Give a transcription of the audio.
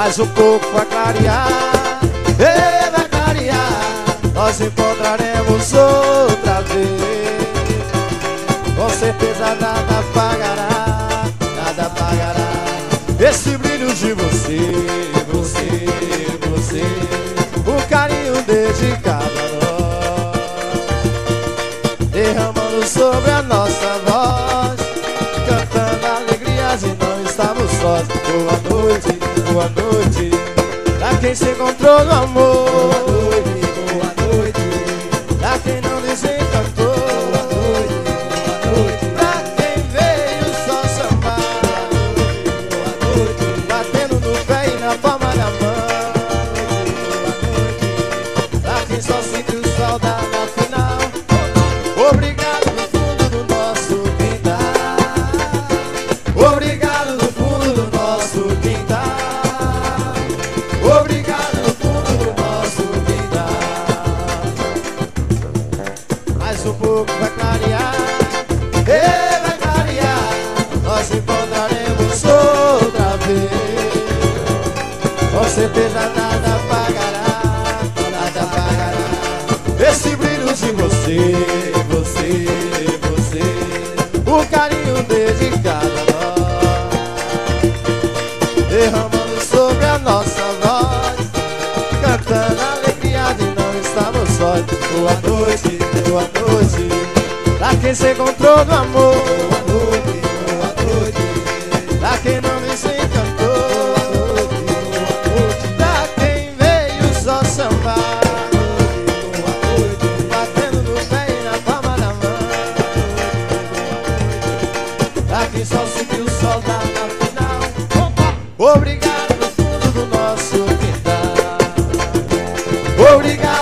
Mais um pouco vai clarear, vai clarear. Nós encontraremos outra vez. Com certeza nada pagará, nada pagará esse brilho de você, você, o carinho dedicado a nós, derramando sobre a nossa voz, cantando alegrias e não estamos sós. Boa noite, pra quem se encontrou no amor. Boa noite, pra quem não desencantou. Boa noite, pra quem veio só sambar. Boa noite, batendo no pé e na palma da mão. Boa noite, pra quem só sentiu saudade na final. Obrigado no fundo do nosso quintal. Obrigado no fundo do nosso quintal. Obrigado no fundo do nosso quintal. Mais um pouco vai clarear, vai clarear. Nós encontraremos outra vez. Com certeza nada pagará, nada pagará esse brilho de você, você, o carinho dedicado a nós, derramando sobre a nossa voz, cantando alegria de não estamos sós. Boa noite, pra quem se encontrou no amor. Boa noite, pra quem não desencantou. Pra quem veio só sambar, batendo no pé e na palma da mão. Pra quem só sentiu saudade na final. Obrigado no fundo do nosso quintal. Obrigado.